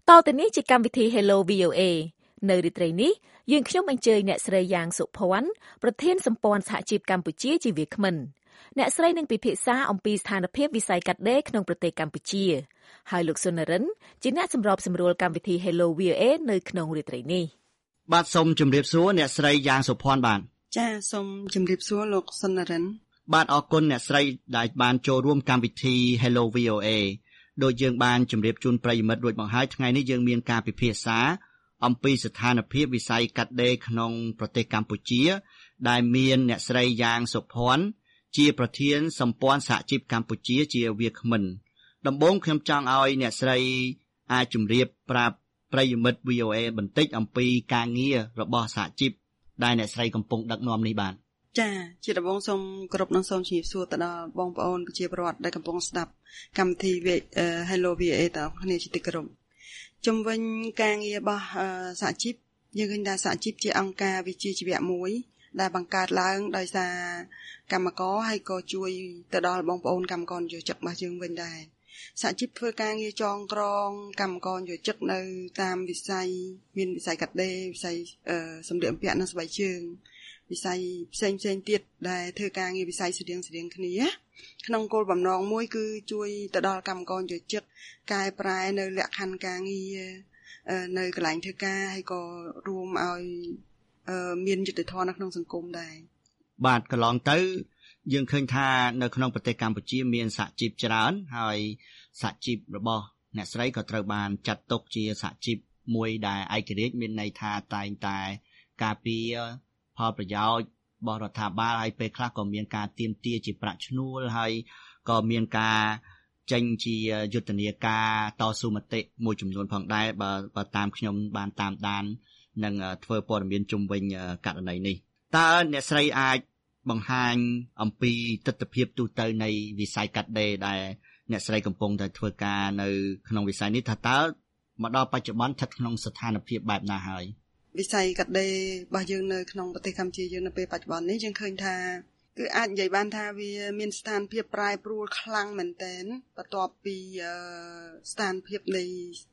តទៅនេះជាកម្មវិធី Hello VOA នៅរាត្រីនេះយើងខ្ញុំអញ្ជើញអ្នកស្រីយ៉ាងសុភ័ណ្ឌប្រធានសម្ព័ន្ធសហជីពកម្ពុជាជាវាគ្មិនអ្នកស្រីនឹងពិភាក្សាអំពីស្ថានភាពវិស័យកាត់ដេរក្នុងប្រទេសកម្ពុជាហើយលោកសុននរិនជាអ្នកសម្របសម្រួលកម្មវិធី Hello VOA នៅក្នុងរាត្រីនេះបាទសូមជម្រាបសួរអ្នកស្រីយ៉ាងសុភ័ណ្ឌបាទចាសូមជម្រាបសួរលោកសុននរិនបាទអរគុណអ្នកស្រីដែលបានចូលរួមកម្មវិធី Hello VOA ដោយយើងបានជម្រាបជូនប្រិយមិត្តរួចមកហើយថ្ងៃនេះយើងមានការពិភាក្សាអំពីស្ថានភាពវិស័យកាត់ដេរក្នុងប្រទេសកម្ពុជាដែលមានអ្នកស្រីយ៉ាងសុភ័ណ្ឌជាប្រធានសម្ព័ន្ធសហជីពកម្ពុជាជាវាគ្មិនដំបូងខ្ញុំចង់ឲ្យអ្នកស្រីអាចជម្រាបប្រាប់ប្រិយមិត្ត VOA បន្តិចអំពីការងាររបស់សហជីពដែលអ្នកស្រីកំពុងដឹកនាំនេះបាទចាជាដំបូងសូមគោរពនិងសូមជម្រាបសួរទៅដល់បងប្អូនប្រជាពលរដ្ឋដែលកំពុងស្ដាប់កម្មវិធី Hello VOA តើគ្នាជាទីគោរពជំវិញការងាររបស់សហជីពយើងឃើញថាសហជីពជាអង្គការវិជ្ជាជីវៈមួយដែលបង្កើតឡើងដោយសារកម្មករហើយក៏ជួយទៅដល់បងប្អូនកម្មករនិយោជិករបស់យើងវិញដែរសហជីពធ្វើការងារចងក្រងកម្មករនិយោជិកនៅតាមវិស័យមានវិស័យកាត់ដេរវិស័យសម្លៀកបំពាក់និងស្បែកជើងវិស័យផ្សេងទៀតដែលធ្វើការងារវិស័យស្តៀងគ្នាក្នុងគោលបំណងមួយគឺជួយទៅដល់កម្មករនិយោជិកកែប្រែនៅលក្ខខណ្ឌការងារនៅកន្លែងធ្វើការហើយក៏រួមឲ្យមានយុត្តិធម៌នៅក្នុងសង្គមដែរបាទកន្លងទៅយើងឃើញថានៅក្នុងប្រទេសកម្ពុជាមានសហជីពច្រើនហើយសហជីពរបស់អ្នកស្រីក៏ត្រូវបានចាត់ទុកជាសហជីពមួយដែលឯករាជ្យមានន័យថាតែងតែការពារផលប្រយោជន៍របស់រដ្ឋាភិបាលហើយពេលខ្លះក៏មានការទាមទារជាប្រាក់ឈ្នួលហើយក៏មានការចេញជាយុទ្ធនាការតស៊ូមតិមួយចំនួនផងដែរបើតាមខ្ញុំបានតាមដាននិងធ្វើព័ត៌មានជុំវិញករណីនេះតើអ្នកស្រីអាចបង្ហាញអំពីទស្សនវិជ្ជាទូទៅនៃវិស័យកាត់ដេរដែលអ្នកស្រីកំពុងតែធ្វើការនៅក្នុងវិស័យនេះថាតើមកដល់បច្ចុប្បន្នស្ថិតក្នុងស្ថានភាពបែបណាហើយវិស័យកាត់ដេររបស់យើងនៅក្នុងប្រទេសកម្ពុជាយើងនៅពេលបច្ចុប្បន្ននេះយើងឃើញថាគឺអាចនិយាយបានថាវាមានស្ថានភាពប្រែប្រួលខ្លាំងមែនទែនបន្ទាប់ពីស្ថានភាពនៃ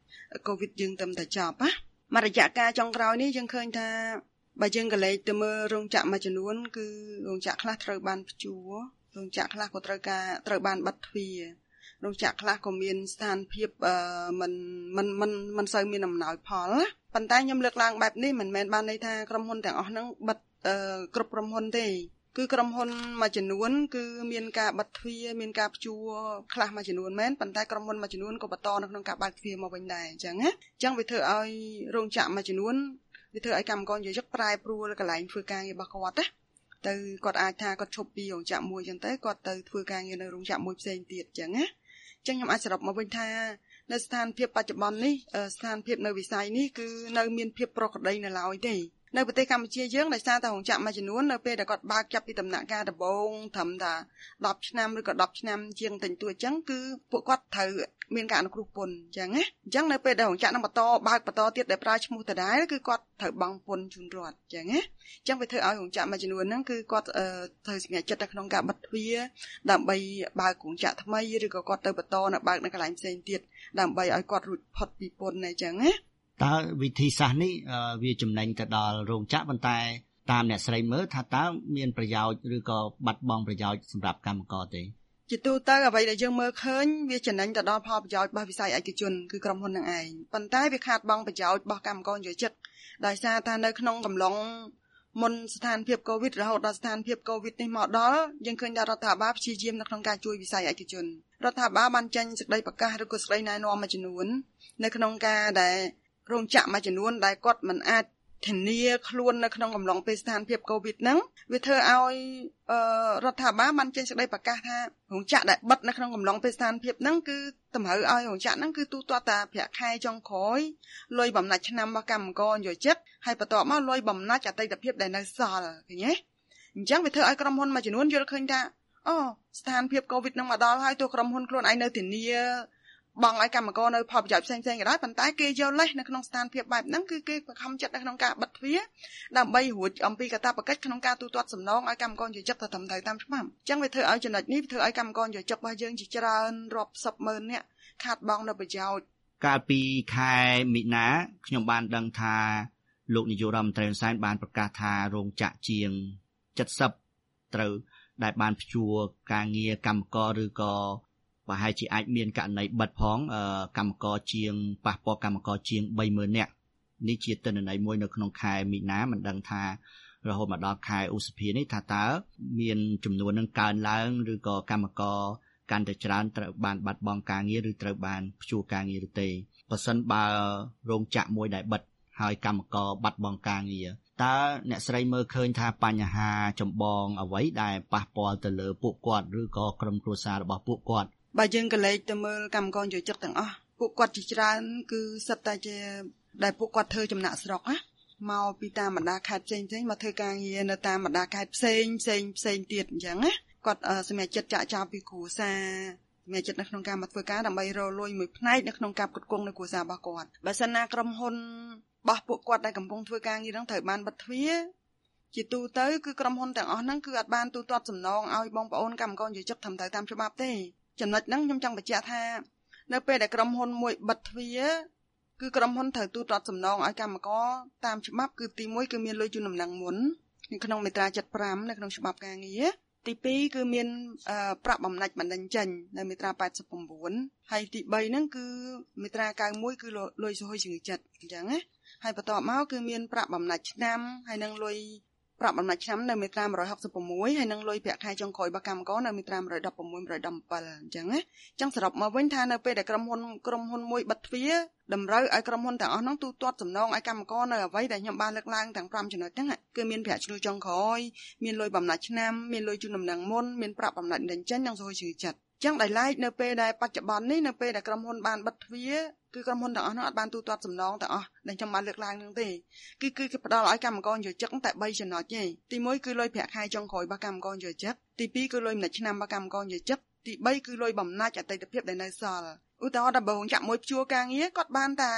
COVID យើងទៅតែចប់ណាមករយៈកាលចុងក្រោយនេះយើងឃើញថាបើយើងក៏លេខទៅមើលរោងចក្រមួយចំនួនគឺរោងចក្រខ្លះត្រូវបានព្យួររោងចក្រខ្លះក៏ត្រូវបានបិទទ្វាររោងចក្រខ្លះក៏មានស្ថានភាពមិនសូវមានអំណោយផលណាប៉ុន្តែខ្ញុំលើកឡើងបែបនេះមិនមែនបានន័យថាក្រុមហ៊ុនទាំងអស់ហ្នឹងបិទគ្រប់ក្រុមហ៊ុនទេគឺក្រុមហ៊ុនមួយចំនួនគឺមានការបិទទ្វារមានការព្យួរខ្លះមួយចំនួនមែនប៉ុន្តែក្រុមហ៊ុនមួយចំនួនក៏បន្តនៅក្នុងការបើកទ្វារមកវិញដែរអញ្ចឹងណាអញ្ចឹងវាធ្វើឲ្យរោងចក្រមួយចំនួនវាធ្វើឲ្យកម្មករនិយោជិកប្រែប្រួលកន្លែងធ្វើការងាររបស់គាត់ណាទៅគាត់អាចថាគាត់ឈប់ពីរោងចក្រមួយអញ្ចឹងទៅគាត់ទៅធ្វើការងារនៅរោងចក្រមួយផ្សេងទៀតអញ្ចឹងណាអញ្ចឹងខ្ញុំអាចសរុបមកវិញថានៅស្ថានភាពបច្ចុប្បន្ននេះស្ថានភាពនៅវិស័យនេះគឺនៅមានភាពប្រក្រតីនៅឡើយទេនៅប្រទេសកម្ពុជាយើងដោយសារតែរោងចក្រមួយចំនួននៅពេលដែលគាត់បើកចាប់ពីដំណាក់កាលដំបូងត្រឹមថា10ឆ្នាំឬក៏10ឆ្នាំជាងតិចតួចអញ្ចឹងគឺពួកគាត់ត្រូវមានការអនុគ្រោះពន្ធអញ្ចឹងណាអញ្ចឹងនៅពេលដែលរោងចក្រនឹងបន្តទៀតដែលប្រើឈ្មោះដដែលគឺគាត់ត្រូវបង់ពន្ធជូនរដ្ឋអញ្ចឹងណាអញ្ចឹងវាធ្វើឲ្យរោងចក្រមួយចំនួនហ្នឹងគឺគាត់ត្រូវសម្រេចចិត្តនៅក្នុងការបិទទ្វារដើម្បីបើករោងចក្រថ្មីឬក៏គាត់ទៅបន្តនៅបើកនៅកន្លែងផ្សេងទៀតដើម្បីឲ្យគាត់រួចផុតពីពន្ធអញ្ចឹងណាតើវិធីសាស្ត្រនេះវាចំណេញទៅដល់រោងចក្រប៉ុន្តែតាមអ្នកស្រីមើលថាតើមានប្រយោជន៍ឬក៏បាត់បង់ប្រយោជន៍សម្រាប់កម្មករទេជាទូទៅអ្វីដែលយើងមើលឃើញវាចំណេញទៅដល់ផលប្រយោជន៍របស់វិស័យឯកជនគឺក្រុមហ៊ុននឹងឯងប៉ុន្តែវាខាតបង់ប្រយោជន៍របស់កម្មករនិយោជិតដោយសារថានៅក្នុងកំឡុងមុនស្ថានភាព COVID រហូតដល់ស្ថានភាព COVID នេះមកដល់យើងឃើញថារដ្ឋាភិបាលព្យាយាមនៅក្នុងការជួយវិស័យឯកជនរដ្ឋាភិបាលបានចេញសេចក្តីប្រកាសឬក៏សេចក្តីណែនាំមួយចំនួននៅក្នុងការដែលរោងចក្រមួយចំនួនដែលគាត់មិនអាចធានាខ្លួននៅក្នុងកំឡុងពេលស្ថានភាព COVID ហ្នឹងវាធ្វើឲ្យរដ្ឋាភិបាលបានចេញសេចក្តីប្រកាសថារោងចក្រដែលបិទនៅក្នុងកំឡុងពេលស្ថានភាពហ្នឹងគឺតម្រូវឲ្យរោងចក្រហ្នឹងគឺទូទាត់តាប្រាក់ខែចុងក្រោយលុយបំណាច់ឆ្នាំរបស់កម្មករនិយោជិតហើយបន្ទាប់មកលុយបំណាច់អតីតភាពដែលនៅសល់ឃើញទេអញ្ចឹងវាធ្វើឲ្យក្រុមហ៊ុនមួយចំនួនយល់ឃើញថាស្ថានភាព COVID ហ្នឹងមកដល់ហើយទោះក្រុមហ៊ុនខ្លួនឯងនៅធានាបងឲ្យកម្មករនៅផលប្រយោជន៍ផ្សេងៗក៏ដោយប៉ុន្តែគេយកលេសនៅក្នុងស្ថានភាពបែបហ្នឹងគឺគេបង្ខំចិត្តនៅក្នុងការបិទទ្វារដើម្បីរួចអំពីកាតព្វកិច្ចក្នុងការទូទាត់សំណងឲ្យកម្មករនិយោជិតទៅត្រឹមត្រូវតាមច្បាប់អញ្ចឹងវាធ្វើឲ្យចំណុចនេះធ្វើឲ្យកម្មករនិយោជិតរបស់យើងជាច្រើនរាប់សិបម៉ឺននាក់ខាតបង់នៅប្រយោជន៍កាលពីខែមិនិនាខ្ញុំបានដឹងថាលោកនាយករដ្ឋមន្ត្រីហ៊ុនសែនបានប្រកាសថារោងចក្រជាង70ត្រូវដែលបានព្យួរការងារកម្មករឬក៏ប្រហែលជាអាចមានករណីបិទផងកម្មករជាងប៉ះពាល់កម្មករជាង 30,000 នាក់នេះជាទិន្នន័យមួយនៅក្នុងខែមិនិនាមិនដឹងថារហូតមកដល់ខែឧសភានេះថាតើមានចំនួននឹងកើនឡើងឬក៏កម្មករកាន់តែច្រើនត្រូវបានបាត់បង់ការងារឬត្រូវបានព្យួរការងារឬទេបើសិនបើរោងចក្រមួយដែលបិទហើយកម្មករបាត់បង់ការងារតើអ្នកស្រីមើលឃើញថាបញ្ហាចម្បងអ្វីដែលប៉ះពាល់ទៅលើពួកគាត់ឬក៏ក្រុមគ្រួសាររបស់ពួកគាត់បើយើងក៏លេចទៅមើលកម្មករយោជិកទាំងអស់ពួកគាត់ជាច្រើនគឺសិតតែជាដែលពួកគាត់ធ្វើចំណាក់ស្រុកណាមកពីតាមបណ្ដាខេត្តផ្សេងៗមកធ្វើការងារនៅតាមបណ្ដាខេត្តផ្សេងទៀតអញ្ចឹងណាគាត់សម្រេចចិត្តចាក់ចោលពីគ្រួសារសម្រេចចិត្តនៅក្នុងការមកធ្វើការដើម្បីរកលុយមួយផ្នែកនៅក្នុងការផ្គត់ផ្គង់នៅគ្រួសាររបស់គាត់បើសិនណាក្រុមហ៊ុនរបស់ពួកគាត់ដែលកំពុងធ្វើការងារហ្នឹងត្រូវបានបិទទ្វារជាទូទៅគឺក្រុមហ៊ុនទាំងអស់ហ្នឹងគឺអត់បានទូទាត់សំណងឲ្យបងប្អូនកម្មករយោជិកត្រឹមត្រូវតាមច្បាប់ទេចំណុចហ្នឹងខ្ញុំចង់បញ្ជាក់ថានៅពេលដែលក្រុមហ៊ុនមួយបិទទ្វារគឺក្រុមហ៊ុនត្រូវទូទាត់សំណងឲ្យកម្មករតាមច្បាប់គឺទី1គឺមានលុយជូនដំណឹងមុននៅក្នុងមាត្រា75នៅក្នុងច្បាប់ការងារទី2គឺមានប្រាក់បំណាច់បណ្ដឹងចេញនៅមាត្រា89ហើយទី3ហ្នឹងគឺមាត្រា91គឺលុយសហូយជំងឺចិត្តអញ្ចឹងណាហើយបន្ទាប់មកគឺមានប្រាក់បំណាច់ឆ្នាំហើយនឹងលុយប្រាក់បំណាច់ឆ្នាំនៅមាត្រា166ហើយនឹងលុយប្រាក់ខែចុងក្រោយរបស់កម្មករនៅមាត្រា116 117អញ្ចឹងណាអញ្ចឹងសរុបមកវិញថានៅពេលដែលក្រុមហ៊ុនមួយបិទទ្វារតម្រូវឲ្យក្រុមហ៊ុនទាំងអស់ហ្នឹងទូទាត់សំណងឲ្យកម្មករនៅអ្វីដែលខ្ញុំបានលើកឡើងទាំង5ចំណុចហ្នឹងគឺមានប្រាក់ឈ្នួលចុងក្រោយមានលុយបំណាច់ឆ្នាំមានលុយជូនដំណឹងមុនមានប្រាក់បំណាច់ដេញចេញនិងសហូយជំងឺចិត្តអញ្ចឹងដោយឡែកនៅពេលដែលបច្ចុប្បន្ននេះនៅពេលដែលក្រុមហ៊ុនបានបិទទ្វារគឺក្រុមហ៊ុនទាំងអស់ហ្នឹងអត់បានទូទាត់សំណងទាំងអស់ដែលខ្ញុំបានលើកឡើងហ្នឹងទេគឺគេផ្ដល់ឲ្យកម្មករយោជិកតែ3ចំណុចទេទី1គឺលុយប្រាក់ខែចុងក្រោយរបស់កម្មករយោជិកទី2គឺលុយបំណាច់ឆ្នាំរបស់កម្មករយោជិកទី3គឺលុយបំណាច់អតីតភាពដែលនៅសល់ឧទាហរណ៍ដល់បងចាក់មួយព្យួរការងារគាត់បានតែ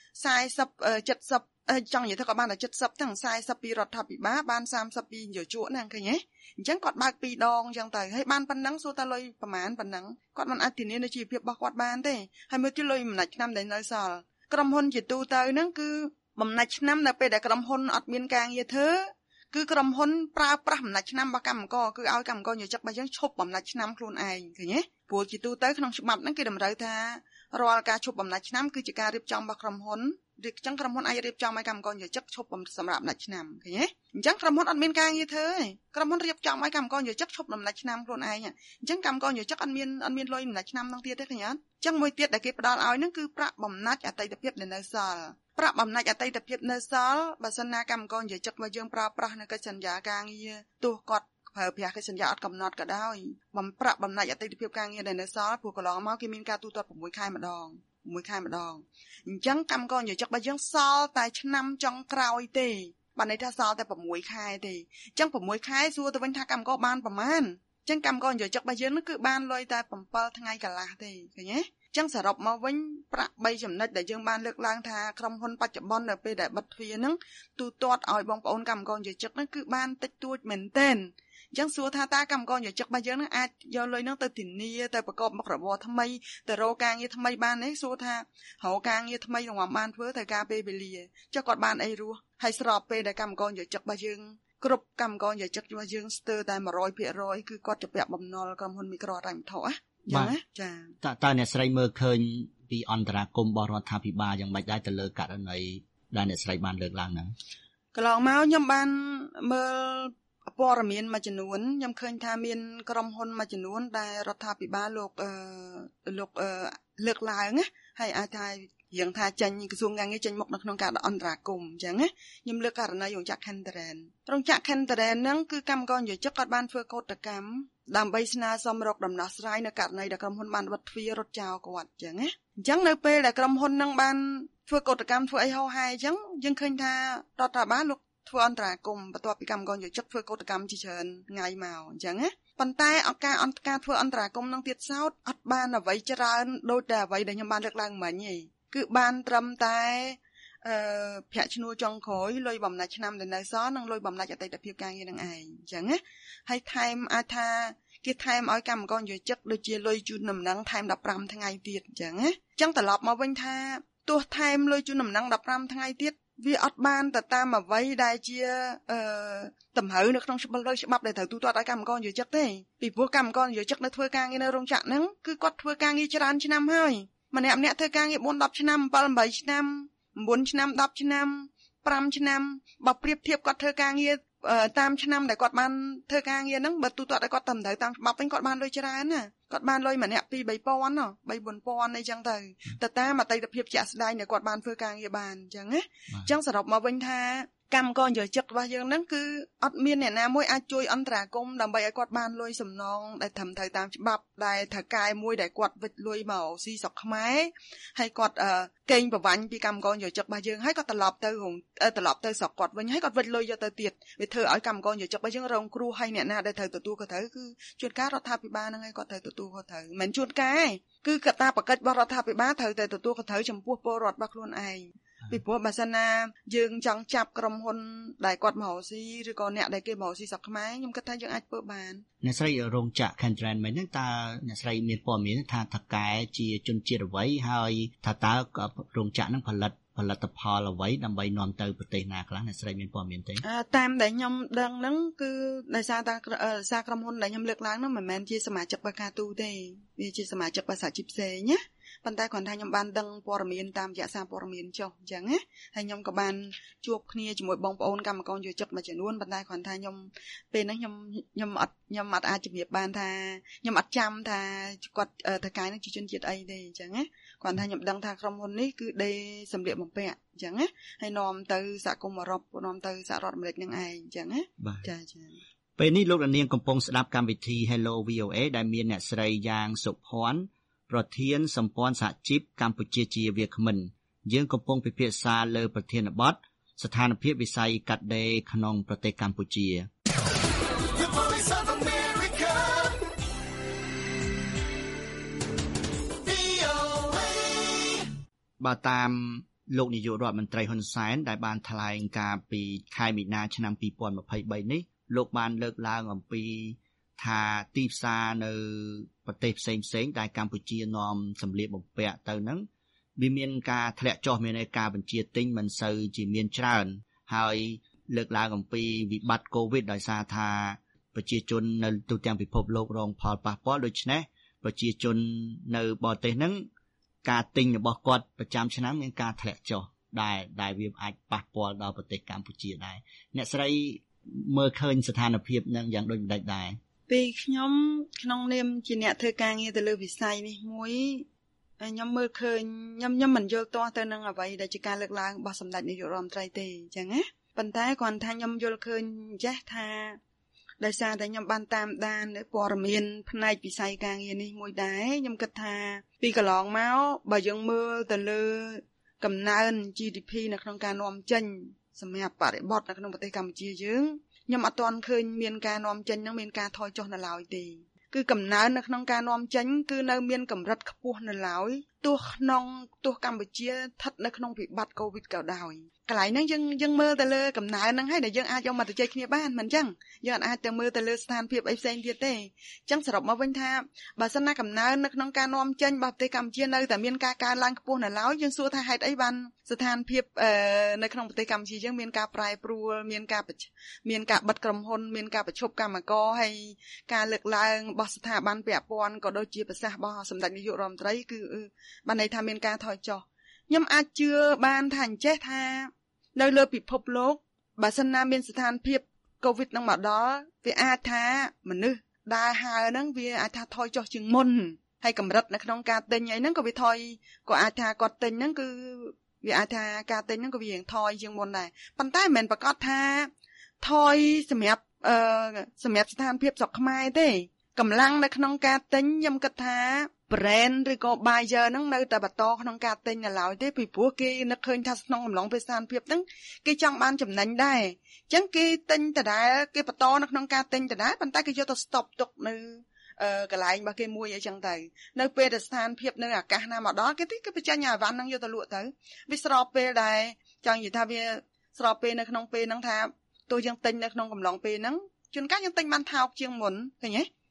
40 70ចង់និយាយថាគាត់បានតែ70ទាំង40ពីរដ្ឋាភិបាលបាន30ពីយោជកណាឃើញទេអញ្ចឹងគាត់បើក2ដងអញ្ចឹងទៅហើយបានប៉ុណ្ណឹងសួរថាលុយប្រមាណប៉ុណ្ណឹងគាត់មិនអាចធានានូវជីវភាពរបស់គាត់បានទេហើយមើលទៅលុយបំណាច់ឆ្នាំដែលនៅសល់ក្រុមហ៊ុនជាទូទៅហ្នឹងគឺបំណាច់ឆ្នាំនៅពេលដែលក្រុមហ៊ុនអត់មានការងារធ្វើគឺក្រុមហ៊ុនប្រើប្រាស់បំណាច់ឆ្នាំរបស់កម្មករគឺឲ្យកម្មករយោជិករបស់យើងឈប់បំណាច់ឆ្នាំខ្លួនឯងឃើញទេព្រោះជាទូទៅក្នុងច្បាប់ហ្នឹងគេតម្រូវថារាល់ការឈប់បំណាច់ឆ្នាំគឺជាការរៀបចំរបស់ក្រុមហ៊ុនឬអញ្ចឹងក្រុមហ៊ុនអាចរៀបចំឲ្យកម្មករយោជិកឈប់សម្រាប់បំណាច់ឆ្នាំឃើញទេអញ្ចឹងក្រុមហ៊ុនអត់មានការងារធ្វើទេក្រុមហ៊ុនរៀបចំឲ្យកម្មករយោជិកឈប់បំណាច់ឆ្នាំខ្លួនឯងអញ្ចឹងកម្មករយោជិកអត់មានលុយបំណាច់ឆ្នាំហ្នឹងទៀតទេឃើញអត់អញ្ចឹងមួយទៀតដែលគេផ្ដល់ឲ្យហ្នឹងគឺប្រាក់បំណាច់អតីតភាពដែលនៅសល់ប្រាក់បំណាច់អតីតភាពនៅសល់បើសិនណាកម្មករយោជិកមកយើងប្រើប្រាស់នៅកិច្ចសន្យាការងារទោះគាត់ប្រើប្រាស់កិច្ចសន្យាអត់កំណត់ក៏ដោយប្រាក់បំណាច់អតីតភាពការងារដែលនៅសល់ព្រោះកន្លងមកគេមានការទូទាត់6ខែម្ដងអញ្ចឹងកម្មករយោជិករបស់យើងសល់តែឆ្នាំចុងក្រោយទេបានន័យថាសល់តែ6ខែទេអញ្ចឹង6ខែសួរទៅវិញថាកម្មករបានប្រមាណអញ្ចឹងកម្មករយោជិករបស់យើងនោះគឺបានលុយតែ7ថ្ងៃកន្លះទេឃើញទេអញ្ចឹងសរុបមកវិញប្រាក់3ចំណុចដែលយើងបានលើកឡើងថាក្រុមហ៊ុនបច្ចុប្បន្ននៅពេលដែលបិទទ្វារហ្នឹងទូទាត់ឲ្យបងប្អូនកម្មករយោជិកហ្នឹងគឺបានតិចតួចមែនទែនអញ្ចឹងសួរថាតើកម្មករយោជិករបស់យើងនឹងអាចយកលុយនឹងទៅធានាទៅប្រកបមុខរបរថ្មីទៅរកការងារថ្មីបានទេសួរថារកការងារថ្មីនឹងបានធ្វើទៅការពេលវេលាចុះគាត់បានអីរស់ហើយស្របពេលដែលកម្មករយោជិករបស់យើងគ្រប់កម្មករយោជិករបស់យើងស្ទើរតែ 100% គឺគាត់ជាពាក់បំណុលក្រុមហ៊ុនមីក្រូហិរញ្ញវត្ថុណាចាតើអ្នកស្រីមើលឃើញពីអន្តរាគមន៍របស់រដ្ឋាភិបាលយ៉ាងម៉េចដែរទៅលើករណីដែលអ្នកស្រីបានលើកឡើងហ្នឹងកន្លងមកខ្ញុំបានមើលព័ត៌មានមួយចំនួនខ្ញុំឃើញថាមានក្រុមហ៊ុនមួយចំនួនដែលរដ្ឋាភិបាលលោកលើកឡើងណាហើយអាចថារៀងថាចេញក្រសួងការងារចេញមកនៅក្នុងការអន្តរាគមន៍អញ្ចឹងណាខ្ញុំលើកករណីរោងចក្រ Kenterén រោងចក្រ Kenterén ហ្នឹងគឺកម្មករយោជិកគាត់បានធ្វើកោតកម្មដើម្បីស្នើសុំរកដំណោះស្រាយនៅករណីដែលក្រុមហ៊ុនបានបិទទ្វាររត់ចោលគាត់អញ្ចឹងណាអញ្ចឹងនៅពេលដែលក្រុមហ៊ុនហ្នឹងបានធ្វើកោតកម្មធ្វើអីហោហែអញ្ចឹងយើងឃើញថារដ្ឋាភិបាលលោកធ្វើអន្តរាគមន៍បន្ទាប់ពីកម្មករយោជិកធ្វើកោតកម្មជាច្រើនថ្ងៃមកអញ្ចឹងណាប៉ុន្តែការធ្វើអន្តរាគមន៍នឹងទៀតសោតអត់បានអ្វីច្រើនដូចតែអ្វីដែលខ្ញុំបានលើកឡើងមិញទេគឺបានត្រឹមតែប្រាក់ឈ្នួលចុងក្រោយលុយបំណាច់ឆ្នាំដែលនៅសល់និងលុយបំណាច់អតីតភាពការងារនឹងឯងអញ្ចឹងណាហើយថែមអាចថាគេថែមឲ្យកម្មករនិយោជិតដូចជាលុយជូនដំណឹងថែម15ថ្ងៃទៀតអញ្ចឹងណាអញ្ចឹងត្រឡប់មកវិញថាទោះថែមលុយជូនដំណឹង15ថ្ងៃទៀតវាអត់បានទៅតាមអ្វីដែលជាតម្រូវនៅក្នុងច្បាប់ដែលត្រូវទូទាត់ឲ្យកម្មករនិយោជិតទេពីព្រោះកម្មករនិយោជិតនៅធ្វើការងារនៅរោងចក្រហ្នឹងគឺគាត់ធ្វើការងារច្រើនឆ្នាំហើយម្នាក់ធ្វើការងារ4 10ឆ្នាំ7 8ឆ្នាំ9ឆ្នាំ10ឆ្នាំ5ឆ្នាំបើប្រៀបធៀបគាត់ធ្វើការងារតាមឆ្នាំដែលគាត់បានធ្វើការងារហ្នឹងបើទូទាត់ឲ្យគាត់តាមត្រូវតាមច្បាប់វិញគាត់បានលុយច្រើនណាគាត់បានលុយម្នាក់2 3,000 3-4,000អីចឹងទៅតាមអតីតភាពជាក់ស្ដែងដែលគាត់បានធ្វើការងារបានអញ្ចឹងណាអញ្ចឹងសរុបមកវិញថាកម្មករនិយោជិតរបស់យើងហ្នឹងគឺអត់មានអ្នកណាមួយអាចជួយអន្តរាគមន៍ដើម្បីឲ្យគាត់បានលុយសំណងដែលត្រឹមត្រូវតាមច្បាប់ដែលថៅកែមួយដែលគាត់វិចលុយមកស៊ីស្រុកខ្មែរហើយគាត់កេងប្រវ័ញ្ចពីកម្មករនិយោជិតរបស់យើងហើយគាត់ត្រឡប់ទៅស្រុកគាត់វិញហើយគាត់វិចលុយយកទៅទៀតវាធ្វើឲ្យកម្មករនិយោជិតរបស់យើងរងគ្រោះហើយអ្នកណាដែលត្រូវទទួលខុសត្រូវគឺជួនកាលរដ្ឋាភិបាលហ្នឹងឯងគាត់ត្រូវទទួលខុសត្រូវមិនមែនជួនកាលគឺកត្តាបកិច្ចរបស់រដ្ឋាភិបាលត្រូវតែទទួលខុសត្រូវចំពោះពលរដ្ឋរបស់ខ្លួនឯងពីព្រោះបើសិនណាយើងចង់ចាប់ក្រុមហ៊ុនដែលគាត់មកស៊ីឬក៏អ្នកដែលគេមកស៊ីស្រុកខ្មែរខ្ញុំគិតថាយើងអាចធ្វើបានអ្នកស្រីរោងចក្រ Kentran មែនហ្នឹងតើអ្នកស្រីមានព័ត៌មានថាថកែជាជនជាតិអ្វីហើយថាតើរោងចក្រហ្នឹងផលិតផលអ្វីដើម្បីនាំទៅប្រទេសណាខ្លះអ្នកស្រីមានព័ត៌មានទេតាមដែលខ្ញុំដឹងហ្នឹងគឺដោយសារក្រុមហ៊ុនដែលខ្ញុំលើកឡើងហ្នឹងមិនមែនជាសមាជិកបកាទូទេវាជាសមាជិកបសហជីពផ្សេងណាប៉ុន្តែគ្រាន់តែខ្ញុំបានដឹងព័ត៌មានតាមរយៈសារព័ត៌មានចុះអញ្ចឹងណាហើយខ្ញុំក៏បានជួបគ្នាជាមួយបងប្អូនកម្មករនិយោជិតមួយចំនួនប៉ុន្តែគ្រាន់តែខ្ញុំពេលហ្នឹងខ្ញុំអត់អាចជំរាបបានថាខ្ញុំអត់ចាំថាគាត់តកែហ្នឹងជាជនជាតិអីទេអញ្ចឹងណាគ្រាន់តែខ្ញុំដឹងថាក្រុមហ៊ុននេះគឺដេសម្លៀកបំពាក់អញ្ចឹងណាហើយនាំទៅសហគមន៍អឺរ៉ុបនាំទៅសហរដ្ឋអាមេរិកហ្នឹងឯងអញ្ចឹងណាចាពេលនេះលោកនាងកំពុងស្ដាប់កម្មវិធី Hello VOA ដែលមានអ្នកស្រីយ៉ាងសុភ័ណ្ឌប្រធានសម្ព័ន្ធសហជីពកម្ពុជាជាវាគ្មិនយើងកំពុងពិភាក្សាលើប្រធានបទស្ថានភាពវិស័យកាត់ដេរក្នុងប្រទេសកម្ពុជាបើតាមលោកនាយករដ្ឋមន្ត្រីហ៊ុនសែនដែលបានថ្លែងការពីខែមីនាឆ្នាំ2023នេះលោកបានលើកឡើងអំពីថាទីផ្សារនៅប្រទេសផ្សេងៗដែលកម្ពុជានាំសម្លៀកបំពាក់ទៅហ្នឹងវាមានការធ្លាក់ចុះមានការបញ្ជាទិញមិនសូវជាមានច្រើនហើយលើកឡើងអំពីវិបត្តិកូវីដដោយសារថាប្រជាជននៅទូទាំងពិភពលោករងផលប៉ះពាល់ដូច្នេះប្រជាជននៅបរទេសហ្នឹងការទិញរបស់គាត់ប្រចាំឆ្នាំមានការធ្លាក់ចុះដែលវាអាចប៉ះពាល់ដល់ប្រទេសកម្ពុជាដែរអ្នកស្រីមើលឃើញស្ថានភាពហ្នឹងយ៉ាងដូចម្ដេចដែរពេលខ្ញុំក្នុងនាមជាអ្នកធ្វើការងារទៅលើវិស័យនេះមួយខ្ញុំមើលឃើញខ្ញុំមិនយល់ទាស់ទៅនឹងអ្វីដែលជាការលើកឡើងរបស់សម្ដេចនាយករដ្ឋមន្ត្រីទេអញ្ចឹងណាប៉ុន្តែគ្រាន់ថាខ្ញុំយល់ឃើញចេះថាដោយសារតែខ្ញុំបានតាមដានព័ត៌មានផ្នែកវិស័យការងារនេះមួយដែរខ្ញុំគិតថាពីកន្លងមកបើយើងមើលទៅលើកំណើន GDP នៅក្នុងការនាំចេញសម្រាប់បរិបទនៅក្នុងប្រទេសកម្ពុជាយើងខ្ញុំអត់ទាន់ឃើញមានការនាំចេញនឹងមានការថយចុះនៅឡើយទេគឺកំណើននៅក្នុងការនាំចេញគឺនៅមានកម្រិតខ្ពស់នៅឡើយទោះកម្ពុជាស្ថិតនៅក្នុងវិបត្តិកូវីដក៏ដោយកន្លែងហ្នឹងយើងមើលទៅលើកំណើនហ្នឹងហើយដែលយើងអាចយកមកទៅជែកគ្នាបានមិនអញ្ចឹងយើងអាចទៅមើលទៅលើស្ថានភាពអីផ្សេងទៀតទេអញ្ចឹងសរុបមកវិញថាបើសិនណាកំណើននៅក្នុងការនាំចេញរបស់ប្រទេសកម្ពុជានៅតែមានការកើនឡើងខ្ពស់នៅឡើយយើងសួរថាហេតុអីបានស្ថានភាពនៅក្នុងប្រទេសកម្ពុជាយើងមានការប្រែប្រួលមានការបិទក្រុមហ៊ុនមានការប្រជុំកម្មករហើយការលើកឡើងរបស់ស្ថាប័នពាក់ព័ន្ធក៏ដូចជាប្រសាសន៍របស់សម្ដេចនាយករដ្ឋមន្ត្រីគឺបានន័យថាមានការថយចុះខ្ញុំអាចជឿបានថាអញ្ចេះថានៅលើពិភពលោកបើសិនណាមានស្ថានភាពកូវីដនឹងមកដល់វាអាចថាមនុស្សដើរហើរហ្នឹងវាអាចថាថយចុះជាងមុនហើយកម្រិតនៅក្នុងការទិញអីហ្នឹងក៏វាថយក៏អាចថាគាត់ទិញហ្នឹងគឺវាអាចថាការទិញហ្នឹងក៏វារៀងថយជាងមុនដែរប៉ុន្តែមិនមែនប្រកាសថាថយសម្រាប់ស្ថានភាពស្រុកខ្មែរទេកម្លាំងនៅក្នុងការទិញខ្ញុំគិតថា brand ឬក៏ buyer ហ្នឹងនៅតែបន្តក្នុងការទិញនៅឡើយទេពីព្រោះគេនឹកឃើញថាក្នុងកំឡុងពេលស្ថានភាពហ្នឹងគេចង់បានចំណេញដែរអញ្ចឹងគេទិញដដែលគេបន្តនៅក្នុងការទិញដដែលប៉ុន្តែគេយកទៅ stop ទុកនៅកន្លែងរបស់គេមួយអីចឹងទៅនៅពេលដែលស្ថានភាពនៅអាកាសណាមកដល់គេបញ្ចេញអាវ៉ាន់ហ្នឹងយកទៅលក់ទៅវាស្របពេលដែរចង់និយាយថាវាស្របពេលនៅក្នុងពេលហ្នឹងថាទោះយើងទិញនៅក្នុងកំឡុងពេលហ្នឹងជួនកាលយើងទិញបានថោកជាងមុនឃើញទេ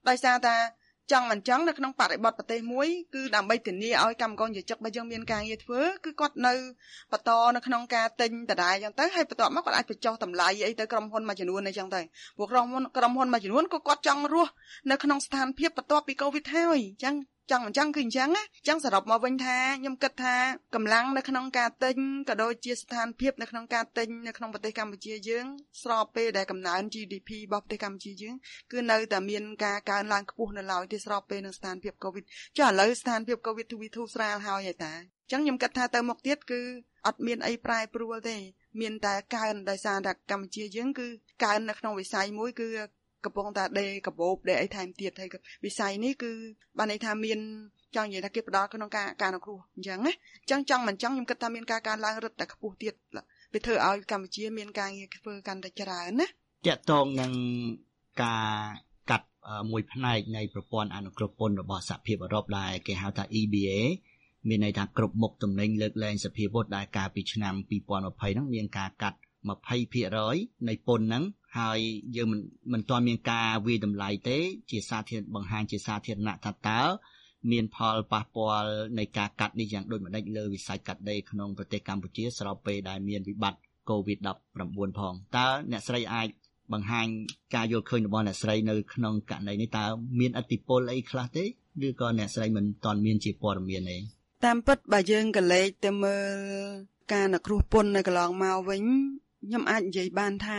ដោយសារតាចង់មិនចង់នៅក្នុងបរិបទប្រទេសមួយគឺដើម្បីធានាឲ្យកម្មករនិយោជិតរបស់យើងមានការងារធ្វើគឺគាត់នៅបន្តនៅក្នុងការទិញដដែលអញ្ចឹងទៅហើយបន្ទាប់មកគាត់អាចបញ្ចុះតម្លៃអីទៅក្រុមហ៊ុនមួយចំនួនអីចឹងទៅព្រោះក្រុមហ៊ុនមួយចំនួនក៏គាត់ចង់រស់នៅក្នុងស្ថានភាពបន្ទាប់ពីកូវីដហើយអញ្ចឹងចង់មិនចង់គឺអញ្ចឹងណាអញ្ចឹងសរុបមកវិញថាខ្ញុំគិតថាកម្លាំងនៅក្នុងការទិញក៏ដូចជាស្ថានភាពនៅក្នុងការទិញនៅក្នុងប្រទេសកម្ពុជាយើងស្របពេលដែលកំណើន GDP របស់ប្រទេសកម្ពុជាយើងគឺនៅតែមានការកើនឡើងខ្ពស់នៅឡើយទេស្របពេលនឹងស្ថានភាពកូវីដចុះឥឡូវស្ថានភាពកូវីដធូរស្រាលហើយតាអញ្ចឹងខ្ញុំគិតថាទៅមុខទៀតគឺអត់មានអីប្រែប្រួលទេមានតែកើនដោយសារតែកម្ពុជាយើងគឺកើននៅក្នុងវិស័យមួយគឺកំពុងតែដេកបោបដេអីថែមទៀតហើយវិស័យនេះគឺបានន័យថាមានចង់និយាយថាគេផ្ដល់ក្នុងការអនុគ្រោះអញ្ចឹងណាអញ្ចឹងចង់មិនចង់ខ្ញុំគិតថាមានការកើនឡើងរឹតតែខ្ពស់ទៀតវាធ្វើឲ្យកម្ពុជាមានការងារធ្វើកាន់តែច្រើនណាតាក់ទងនឹងការកាត់មួយផ្នែកនៃប្រព័ន្ធអនុគ្រោះពន្ធរបស់សហភាពអឺរ៉ុបដែលគេហៅថា EBA មានន័យថាគ្រប់មុខទំនិញលើកលែងសភាវុធដែលកាលពីឆ្នាំ2020ហ្នឹងមានការកាត់ 20% នៃពន្ធហ្នឹងហើយយើងមិនទាន់មានការវាយតម្លៃទេជាសាធារណៈបង្ហាញជាសាធារណៈថាតើមានផលប៉ះពាល់នៃការកាត់នេះយ៉ាងដូចម្តេចលើវិស័យកាត់ដេរក្នុងប្រទេសកម្ពុជាស្របពេលដែលមានវិបត្តិ COVID-19 ផងតើអ្នកស្រីអាចបង្ហាញការយល់ឃើញរបស់អ្នកស្រីនៅក្នុងករណីនេះតើមានឥទ្ធិពលអីខ្លះទេឬក៏អ្នកស្រីមិនទាន់មានជាព័ត៌មានទេតាមពិតបើយើងក៏លេខទៅមើលការអនុគ្រោះពន្ធនៅកន្លងមកវិញខ្ញុំអាចនិយាយបានថា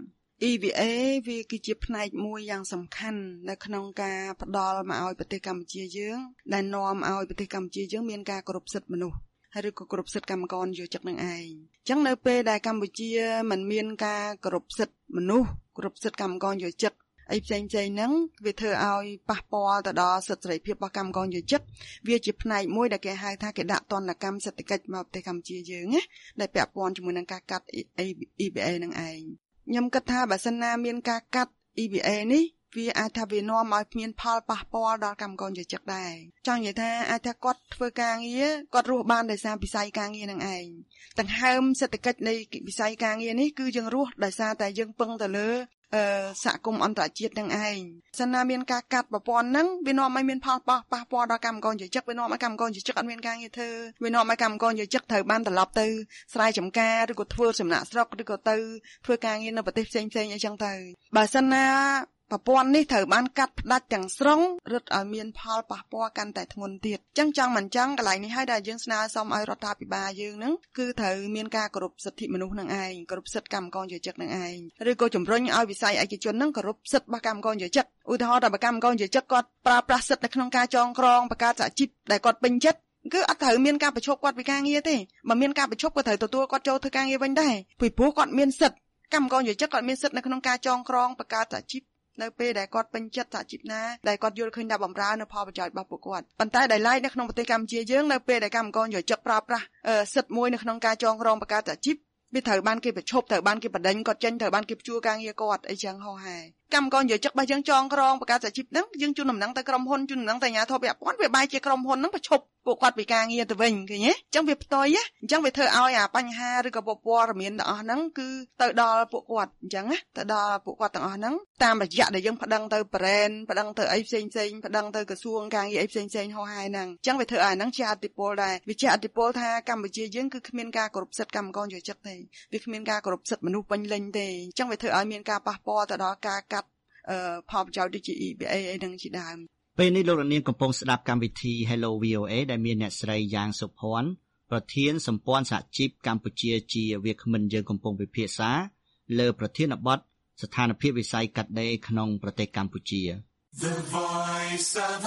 EVA វាគឺជាផ្នែកមួយយ៉ាងសំខាន់នៅក្នុងការផ្ដល់មកឲ្យប្រទេសកម្ពុជាយើងដែលនាំឲ្យប្រទេសកម្ពុជាយើងមានការគោរពសិទ្ធិមនុស្សហើយឬក៏គោរពសិទ្ធិកម្មករនិយោជិតនឹងឯងអញ្ចឹងនៅពេលដែលកម្ពុជាមិនមានការគោរពសិទ្ធិមនុស្សគោរពសិទ្ធិកម្មករនិយោជិតអីផ្សេងៗហ្នឹងវាធ្វើឲ្យប៉ះពាល់ទៅដល់សិទ្ធិសេរីភាពរបស់កម្មករនិយោជិតវាជាផ្នែកមួយដែលគេហៅថាគេដាក់ទណ្ឌកម្មសេដ្ឋកិច្ចមកប្រទេសកម្ពុជាយើងណាដែលពាក់ព័ន្ធជាមួយនឹងការកាត់ EBA នឹងឯងខ្ញុំគិតថាបើសិនណាមានការកាត់ EBA នេះវាអាចថាវានាំឲ្យមានផលប៉ះពាល់ដល់កម្មករនិយោជិតដែរចង់និយាយថាអាចថាគាត់ធ្វើការងារគាត់រស់បានដោយសារវិស័យការងារនឹងឯងដង្ហើមសេដ្ឋកិច្ចនៃវិស័យការងារនេះគឺយើងរស់ដោយសារតែយើងពឹងទៅលើសហគមន៍អន្តរជាតិនឹងឯងសិនណាមានការកាត់ប្រព័ន្ធហ្នឹងវានាំឲ្យមានផលប៉ះពាល់ដល់កម្មករនិយោជិតវានាំឲ្យកម្មករនិយោជិតអត់មានការងារធ្វើវានាំឲ្យកម្មករនិយោជិតត្រូវបានត្រឡប់ទៅស្រែចម្ការឬក៏ធ្វើចំណាក់ស្រុកឬក៏ទៅធ្វើការងារនៅប្រទេសផ្សេងៗអីចឹងទៅបើសិនណាប្រព័ន្ធនេះត្រូវបានកាត់ផ្ដាច់ទាំងស្រុងរឹតឲ្យមានផលប៉ះពាល់កាន់តែធ្ងន់ទៀតអញ្ចឹងចង់មិនចង់កន្លែងនេះហើយដែលយើងស្នើសុំឲ្យរដ្ឋាភិបាលយើងហ្នឹងគឺត្រូវមានការគោរពសិទ្ធិមនុស្សនឹងឯងគោរពសិទ្ធិកម្មករនិយោជិតនឹងឯងឬក៏ជំរុញឲ្យវិស័យឯកជនហ្នឹងគោរពសិទ្ធិរបស់កម្មករនិយោជិតឧទាហរណ៍ថាបើកម្មករនិយោជិតគាត់ប្រើប្រាស់សិទ្ធិនៅក្នុងការចងក្រងបង្កើតសហជីពដែលគាត់ពេញចិត្តគឺអត់ត្រូវមានការបញ្ឈប់គាត់ពីការងារទេបើមានការបញ្ឈប់ក៏ត្រូវទទួលគាត់ចូលធ្វើការងារវិញដែរពីព្រោះគាត់មានសិទ្ធិកម្មករនិយោជិតគាត់មានសិទ្ធិនៅក្នុងការចងក្រងបង្កើតសហជីពនៅពេលដែលគាត់ពេញចិត្តសហជីពណាដែលគាត់យល់ឃើញថាបម្រើនៅផលប្រយោជន៍របស់ពួកគាត់ប៉ុន្តែដែលឡែកនៅក្នុងប្រទេសកម្ពុជាយើងនៅពេលដែលកម្មករនិយោជិតប្រើប្រាស់សិទ្ធិមួយនៅក្នុងការចងក្រងបង្កើតសហជីពវាត្រូវបានគេបញ្ឈប់ត្រូវបានគេបដិញគាត់ចេញត្រូវបានគេព្យួរការងារគាត់អីចឹងហោះហែកម្មករនិយោជិតរបស់យើងចងក្រងបង្កើតសហជីពហ្នឹងយើងជូនដំណឹងទៅក្រុមហ៊ុនជូនដំណឹងទៅអាជ្ញាធរពាក់ព័ន្ធវាបែរជាក្រុមហ៊ុនហ្នឹងបញ្ឈប់ពួកគាត់ពីការងារទៅវិញឃើញទេអញ្ចឹងវាផ្ទុយអញ្ចឹងវាធ្វើឲ្យអាបញ្ហាឬក៏ព័ត៌មានទាំងអស់ហ្នឹងគឺទៅដល់ពួកគាត់អញ្ចឹងណាទៅដល់ពួកគាត់ទាំងអស់ហ្នឹងតាមរយៈដែលយើងប្តឹងទៅប្រេនប្តឹងទៅអីផ្សេងប្តឹងទៅក្រសួងការងារអីផ្សេងហោះហែហ្នឹងអញ្ចឹងវាធ្វើឲ្យហ្នឹងជាអតិពលដែរវាជាអតិពលថាកម្ពុជាយើងគឺគ្មានការគោរពសិទ្ធិកម្មករនិយោជិតទេវាគ្មានការគោរពសិទ្ធិមនុស្សពេញលេញទេអញ្ចឹងវាធ្វើឲ្យមានការប៉ះពាល់ទៅដល់ការកាត់ផលប្រយោជន៍ដូចជា EBA អីហ្នឹងជាដើមពេលនេះលោកនាងកំពុងស្ដាប់កម្មវិធី Hello VOA ដែលមានអ្នកស្រីយ៉ាងសុភ័ណ្ឌប្រធានសម្ព័ន្ធសហជីពកម្ពុជាជាវាគ្មិនយើងកំពុងពិភាក្សាលើប្រធានបទស្ថានភាពវិស័យកាត់ដេរក្នុងប្រទេសកម្ពុជា The Voice of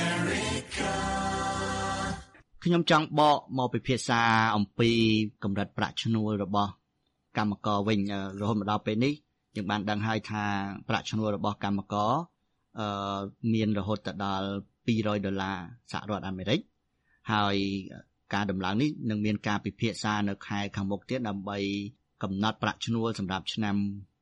America ខ្ញុំចង់បកមកពិភាក្សាអំពីកម្រិតប្រាក់ឈ្នួលរបស់កម្មករវិញរហូតមកដល់ពេលនេះយើងបានដឹងហើយថាប្រាក់ឈ្នួលរបស់កម្មករមានរហូតដល់$200សហរដ្ឋអាមេរិកហើយការដំឡើងនេះនឹងមានការពិភាក្សានៅខែខាងមុខទៀតដើម្បីកំណត់ប្រាក់ឈ្នួលសម្រាប់ឆ្នាំ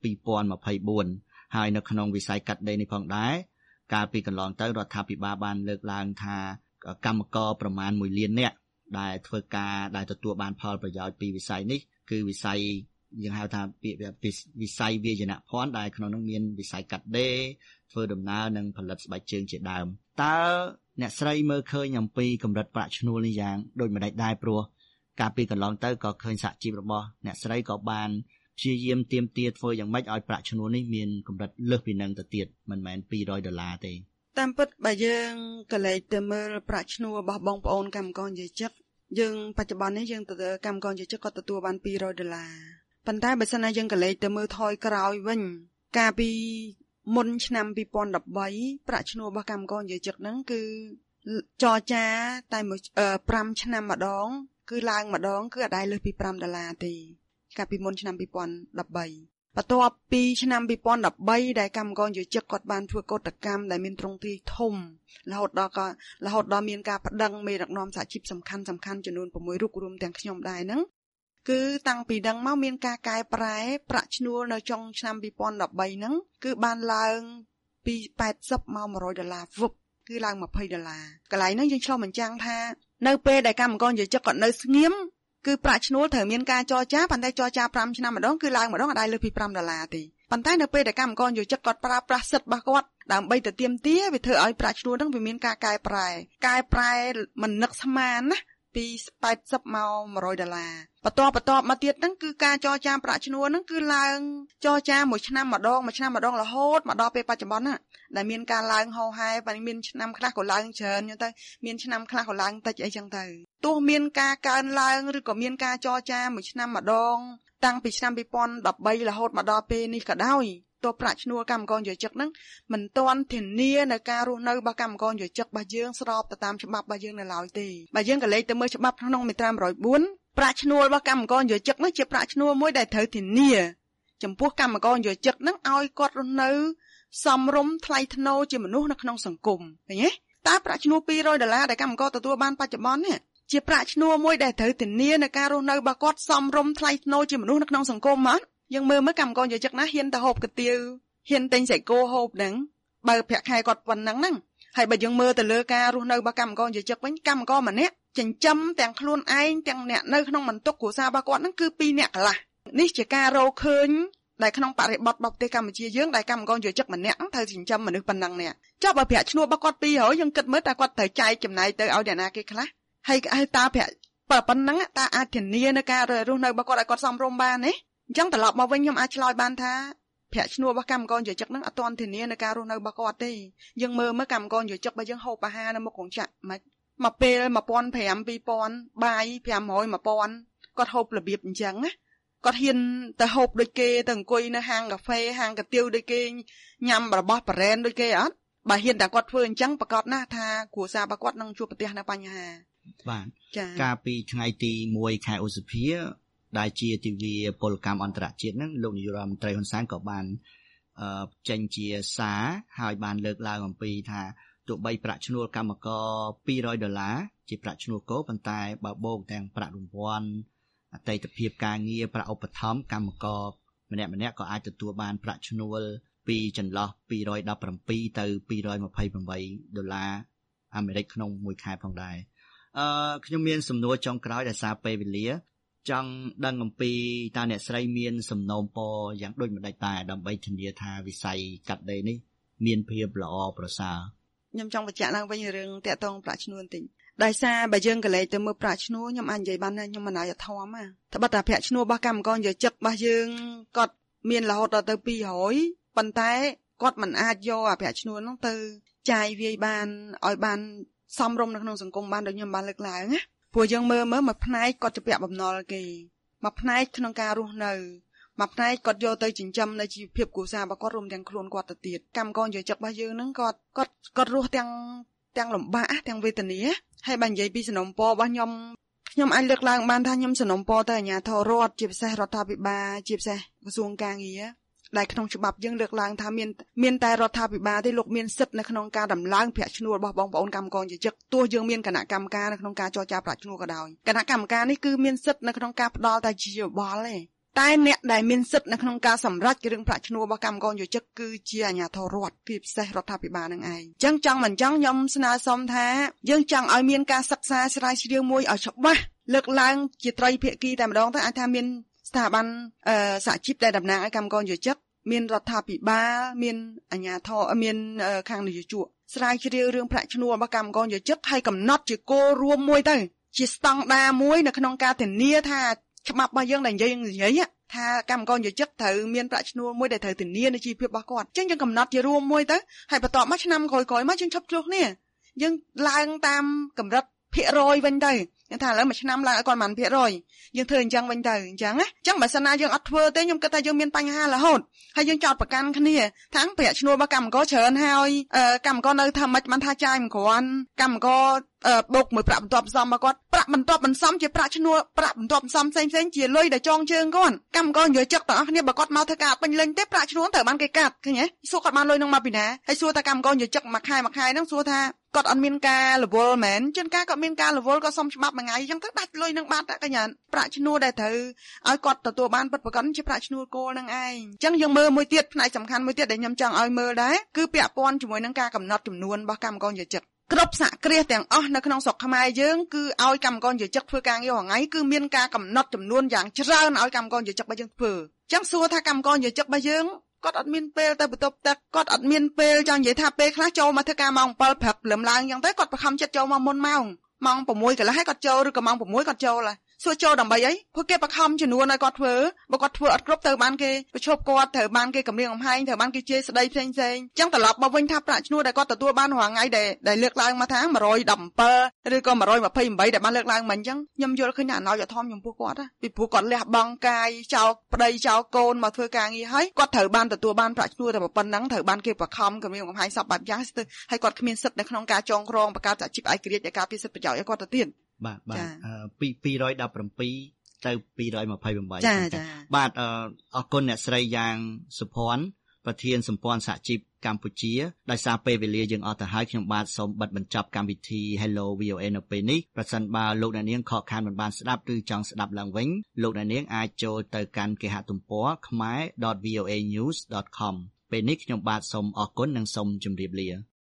2024ហើយនៅក្នុងវិស័យកាត់ដេរនេះផងដែរកាលពីកន្លងទៅរដ្ឋាភិបាលបានលើកឡើងថាកម្មករប្រមាណ1លាននាក់ដែលធ្វើការដែលទទួលបានផលប្រយោជន៍ពីវិស័យនេះគឺវិស័យយើងហៅថាពាក្យវិស័យវាយនភ័ណ្ឌដែលក្នុងនោះមានវិស័យកាត់ដេរធ្វើដំណើរនិងផលិតស្បែកជើងជាដើមតើអ្នកស្រីមើលឃើញអំពីកម្រិតប្រាក់ឈ្នួលនេះយ៉ាងដូចម្តេចដែរព្រោះកាលពីកន្លងទៅក៏ឃើញសហជីពរបស់អ្នកស្រីក៏បានព្យាយាមទាមទារធ្វើយ៉ាងម៉េចឲ្យប្រាក់ឈ្នួលនេះមានកម្រិតលើសពីនឹងទៅទៀតមិនមែន$200ទេតាមពិតបើយើងក៏លេចទៅមើលប្រាក់ឈ្នួលរបស់បងប្អូនកម្មករនិយោជិតយើងបច្ចុប្បន្ននេះយើងទៅកម្មករនិយោជិតក៏ទទួលបាន$200ប៉ុន្តែបើសិនណាយើងក៏លេចទៅមើលថយក្រោយវិញកាលពីមុនឆ្នាំ2013ប្រាក់ឈ្នួលរបស់កម្មករនិយោជិតហ្នឹងគឺចរចាតែ5ឆ្នាំម្ដងគឺឡើងម្ដងគឺអត់ដែរលើសពី$5ទេកាលពីមុនឆ្នាំ2013បន្ទាប់ពីឆ្នាំ2013ដែលកម្មករនិយោជិតគាត់បានធ្វើកោតកម្មដែលមានទ្រង់ទ្រាយធំរហូតដល់មានការប្តឹងមេដឹកនាំសហជីពសំខាន់ចំនួន6រូបរួមទាំងខ្ញុំដែរហ្នឹងគឺតាំងពីដឹងមកមានការកែប្រែប្រាក់ឈ្នួលនៅចុងឆ្នាំ2013ហ្នឹងគឺបានឡើងពី$80មក$100វឹបគឺឡើង$20កន្លែងហ្នឹងយើងឆ្លុះបញ្ចាំងថានៅពេលដែលកម្មករនិយោជិតគាត់នៅស្ងៀមគឺប្រាក់ឈ្នួលត្រូវមានការចរចាប៉ុន្តែចរចា5ឆ្នាំម្ដងគឺឡើងម្ដងអត់ដែរលើសពី$5ទេប៉ុន្តែនៅពេលដែលកម្មករនិយោជិតគាត់ប្រើប្រាស់សិទ្ធិរបស់គាត់ដើម្បីទៅទាមទារវាធ្វើឲ្យប្រាក់ឈ្នួលហ្នឹងវាមានការកែប្រែមិននឹកស្មានណាពី$80មក$100បន្ទាប់មកទៀតហ្នឹងគឺការចរចាប្រាក់ឈ្នួលហ្នឹងគឺឡើងចរចាមួយឆ្នាំម្ដងរហូតមកដល់ពេលបច្ចុប្បន្នណាដែលមានការឡើងហោហែបើមានឆ្នាំខ្លះក៏ឡើងច្រើនចឹងទៅមានឆ្នាំខ្លះក៏ឡើងតិចអីចឹងទៅទោះមានការកើនឡើងឬក៏មានការចរចាមួយឆ្នាំម្ដងតាំងពីឆ្នាំ2013រហូតមកដល់ពេលនេះក៏ដោយទោះប្រាក់ឈ្នួលកម្មករនិយោជិតហ្នឹងមិនទាន់ធានានៅការរស់នៅរបស់កម្មករនិយោជិតរបស់យើងស្របទៅតាមច្បាប់របស់យើងនៅឡើយទេបើយើងក៏លេខទៅមើលច្បាប់ក្នុងមាត្រា104ប្រាក់ឈ្នួលរបស់កម្មករនិយោជិតហ្នឹងជាប្រាក់ឈ្នួលមួយដែលត្រូវធានាចំពោះកម្មករនិយោជិតហ្នឹងឲ្យគាត់រស់នៅសមរម្យថ្លៃថ្នូរជាមនុស្សនៅក្នុងសង្គមឃើញទេតើប្រាក់ឈ្នួល$200ដែលកម្មករទទួលបានបច្ចុប្បន្ននេះជាប្រាក់ឈ្នួលមួយដែលត្រូវធានានៅការរស់នៅរបស់គាត់សមរម្យថ្លៃថ្នូរជាមនុស្សនៅក្នុងសង្គមអត់យើងមើលកម្មករនិយោជិតណាហ៊ានទៅហូបកាទៀវហ៊ានទិញសាច់គោហូបហ្នឹងបើប្រាក់ខែគាត់ប៉ុណ្ណឹងហ្នឹងហើយបើយើងមើលទៅលើការរស់នៅរបស់កម្មករនិយោជិតវិញកម្មករម្នាក់ចិញ្ចឹមទាំងខ្លួនឯងទាំងអ្នកនៅក្នុងបន្ទុកគ្រួសាររបស់គាត់ហ្នឹងគឺ2នាក់កន្លះនេះជាការរកឃើញដែលក្នុងបរិបទរបស់ប្រទេសកម្ពុជាយើងដែលកម្មករនិយោជិតម្នាក់ត្រូវចិញ្ចឹមមនុស្សប៉ុណ្ណឹងនេះចុះបើប្រាក់ឈ្នួលរបស់គាត់200យើងគិតមើលតើគាត់ត្រូវចែកចំណាយទៅឲ្យអ្នកណាគេខ្លះហើយតើប្រាក់ប៉ុណ្ណឹងតើអាចធានានៅការរស់នៅរបស់គាត់ឲ្យគាត់សមរម្យបានទេអញ្ចឹងត្រឡប់មកវិញខ្ញុំអាចឆ្លើយបានថាប្រាក់ឈ្នួលរបស់កម្មករនិយោជិតហ្នឹងអត់ទាន់ធានានៅការរស់នៅរបស់គាត់ទេយើងមើលកម្មករនិយោជិតបើយើងហូបអាហារនៅមុខរោងចក្រមិនមកពេល1500 2000បាយ500 1000គាត់ហូបរបៀបអញ្ចឹងណាគាត់ហ៊ានទៅហូបដូចគេទៅអង្គុយនៅហាងកាហ្វេហាងកាទៀវដូចគេញ៉ាំរបស់បរ៉ែនដូចគេអត់បើហ៊ានតែគាត់ធ្វើអញ្ចឹងប្រកាសណាស់ថាគ្រួសាររបស់គាត់នឹងជួបប្រទះនៅបញ្ហាបាទកាលពីថ្ងៃទី1ខែឧសភាដែលជាទិវាពលកម្មអន្តរជាតិហ្នឹងលោកនាយករដ្ឋមន្ត្រីហ៊ុនសែនក៏បានចេញជាសារហើយបានលើកឡើងអំពីថាទោះបីប្រាក់ឈ្នួលកម្មករ$200ជាប្រាក់ឈ្នួលគោប៉ុន្តែបើបូកទាំងប្រាក់រង្វាន់អតីតភាពការងារប្រាក់ឧបត្ថម្ភកម្មករម្នាក់ក៏អាចទទួលបានប្រាក់ឈ្នួលពីចន្លោះ$217ទៅ$228អាមេរិកក្នុងមួយខែផងដែរខ្ញុំមានសំណួរចុងក្រោយដោយសារពេលវេលាចង់ដឹងអំពីតើអ្នកស្រីមានសំណូមពរយ៉ាងដូចម្តេចដែរដើម្បីធានាថាវិស័យកាត់ដេរនេះមានភាពល្អប្រសើរខ្ញុំចង់បញ្ជាក់ឡើងវិញរឿងតាក់ទងប្រាក់ឈ្នួលបន្តិចដោយសារបើយើងក៏លេខទៅមើលប្រាក់ឈ្នួលខ្ញុំអាចនិយាយបានថាខ្ញុំមិនអាយធំណាត្បិតតែប្រាក់ឈ្នួលរបស់កម្មករនិយោជិតរបស់យើងគាត់មានរហូតដល់ទៅ200ប៉ុន្តែគាត់មិនអាចយកអាប្រាក់ឈ្នួលនោះទៅចាយវាយបានឲ្យបានសមរម្យនៅក្នុងសង្គមបានដូចខ្ញុំបានលើកឡើងណាព្រោះយើងមើលមួយផ្នែកគាត់ជាពាក់បំណុលគេមួយផ្នែកក្នុងការរស់នៅមួយផ្នែកគាត់យកទៅចិញ្ចឹមនៅជីវភាពគ្រួសាររបស់គាត់រួមទាំងខ្លួនគាត់ទៅទៀតកម្មករនិយោជិតរបស់យើងហ្នឹងគាត់រស់ទាំងលំបាកទាំងវេទនាហើយបើនិយាយពីសំណុំពររបស់ខ្ញុំអាចលើកឡើងបានថាខ្ញុំសំណុំពរទៅអាជ្ញាធររដ្ឋជាពិសេសរដ្ឋាភិបាលជាពិសេសក្រសួងការងារដែលក្នុងច្បាប់យើងលើកឡើងថាមានតែរដ្ឋាភិបាលទេលោកមានសិទ្ធិនៅក្នុងការដំឡើងប្រាក់ឈ្នួលរបស់បងប្អូនកម្មករនិយោជិតទោះយើងមានគណៈកម្មការនៅក្នុងការចរចាប្រាក់ឈ្នួលក៏ដោយគណៈកម្មការនេះគឺមានសិទ្ធិនៅក្នុងការផ្ដល់តែជាយោបល់ទេតែអ្នកដែលមានសិទ្ធិនៅក្នុងការសម្រេចរឿងប្រាក់ឈ្នួលរបស់កម្មករនិយោជិតគឺជាអាជ្ញាធររដ្ឋគឺពិសេសរដ្ឋាភិបាលនឹងឯងអញ្ចឹងចង់មិនចង់ខ្ញុំស្នើសុំថាយើងចង់ឲ្យមានការសិក្សាស្រាវជ្រាវមួយឲ្យច្បាស់លើកឡើងជាត្រីភាគីតែម្ដងទៅអាចថាមានស្ថាប័នសហជីពដែលតំណាងឲ្យកម្មករនិយោជិតមានរដ្ឋាភិបាលមានអាជ្ញាធរមានខាងនយោជកស្រាវជ្រាវរឿងប្រាក់ឈ្នួលរបស់កម្មករនិយោជិតហើយកំណត់ជាគោលរួមមួយទៅជាស្តង់ដារមួយនៅក្នុងការធានាថាច្បាប់របស់យើងដែលនិយាយថាកម្មករនិយោជិតត្រូវមានប្រាក់ឈ្នួលមួយដែលត្រូវធានានៅជីវភាពរបស់គាត់អញ្ចឹងយើងកំណត់ជារួមមួយទៅហើយបន្ទាប់មកឆ្នាំក្រោយៗមកយើងឈប់ឆ្លោះគ្នាយើងឡើងតាមកម្រិតភាគរយវិញទៅយើងថាឥឡូវមួយឆ្នាំឡើងឲ្យគាត់ប៉ុន្មានភាគរយយើងធ្វើអញ្ចឹងវិញទៅអញ្ចឹងណាអញ្ចឹងបើសិនណាយើងអត់ធ្វើទេខ្ញុំគិតថាយើងមានបញ្ហារហូតហើយយើងចោទប្រកាន់គ្នាថាប្រាក់ឈ្នួលរបស់កម្មករច្រើនហើយកម្មករនៅថាមិនបានថាចាយមិនគ្រាន់កម្មករបូកមួយប្រាក់បន្ទាប់បន្សំរបស់គាត់ប្រាក់បន្ទាប់បន្សំជាប្រាក់ឈ្នួលប្រាក់បន្ទាប់បន្សំផ្សេងៗជាលុយដែលចងជើងគាត់កម្មករនិយោជិតទាំងអស់គ្នាបើគាត់មកធ្វើការពេញលេញទេប្រាក់ឈ្នួលត្រូវបានគេកាត់ឃើញទេសួរគាត់បានលុយនឹងមកពីណាហើយសួរថាកម្មករនិយោជិតមួយខែហ្នឹងសួរថាគាត់អត់មានការរវល់មែនជួនកាលគាត់មានការរវល់ក៏សុំច្បាប់មួយថ្ងៃអញ្ចឹងទៅដាច់លុយនឹងបាត់កញ្ញាប្រាក់ឈ្នួលដែលត្រូវឲ្យគាត់ទទួលបានពិតប្រាកដជាប្រាក់ឈ្នួលគោលនឹងឯងអញ្ចឹងយើងមើលមួយទៀតផ្នែកសំខាន់មួយទៀតដែលខ្ញុំចង់ឲ្យមើលដែរគឺពាក់ព័ន្ធជាមួយនឹងការកំណត់ចំនួនរបស់កម្មករនិយោជិតគ្រប់សហគ្រាសទាំងអស់នៅក្នុងស្រុកខ្មែរយើងគឺឲ្យកម្មករនិយោជិតធ្វើការងាររាល់ថ្ងៃគឺមានការកំណត់ចំនួនយ៉ាងច្រើនឲ្យកម្មករនិយោជិតរបស់យើងធ្វើអញ្ចឹងសួរថាកម្មករនិយោជិតរបស់យើងគាត់អត់មានពេលទៅបន្ទប់ទឹកគាត់អត់មានពេលចង់និយាយថាពេលខ្លះចូលមកធ្វើការម៉ោង7ព្រឹកព្រលឹមឡើងអញ្ចឹងទៅគាត់បង្ខំចិត្តចូលមកមុនម៉ោង6កន្លះហើយគាត់ចូលឬក៏ម៉ោង6គាត់ចូលហើយសួរចូលដើម្បីអីព្រោះគេបង្ខំចំនួនឲ្យគាត់ធ្វើបើគាត់ធ្វើអត់គ្រប់ទៅបានគេប្រឈប់គាត់ត្រូវបានគេគំរាមកំហែងត្រូវបានគេជេរស្ដីផ្សេងៗអញ្ចឹងត្រឡប់មកវិញថាប្រាក់ឈ្នួលដែលគាត់ទទួលបានរាល់ថ្ងៃដែលលើកឡើងមកថា117ឬក៏128ដែលបានលើកឡើងមិញអញ្ចឹងខ្ញុំយល់ឃើញថាអណោចអធមចំពោះគាត់ពីព្រោះគាត់លះបង់កាយចោលប្តីចោលកូនមកធ្វើការងារហើយគាត់ត្រូវបានទទួលបានប្រាក់ឈ្នួលតែប៉ុណ្ណឹងត្រូវបានគេបង្ខំគំរាមកំហែងសពបែបយ៉ាងទៅហើយគាត់គ្មានសិទ្ធិនៅក្នុងការចងក្រងបង្កើតសហជីពឯករាជ្យដែលការពារសិទ្ធិប្រយោជន៍ឲ្យគាត់ទៅទៀតបាទពី217ទៅ228 ចាបាទអរគុណអ្នកស្រីយ៉ាងសុភ័ណ្ឌប្រធានសម្ព័ន្ធសហជីពកម្ពុជាដោយសារពេលវេលាយើងអត់ទៅហើយខ្ញុំបាទសូមបិទបញ្ចប់កម្មវិធី Hello VOA នៅពេលនេះប្រសិនបើលោកអ្នកនាងខកខានមិនបានស្ដាប់ឬចង់ស្ដាប់ឡើងវិញលោកអ្នកនាងអាចចូលទៅកាន់គេហទំព័រ khmer.voanews.com ពេលនេះខ្ញុំបាទសូមអរគុណនិងសូមជម្រាបលា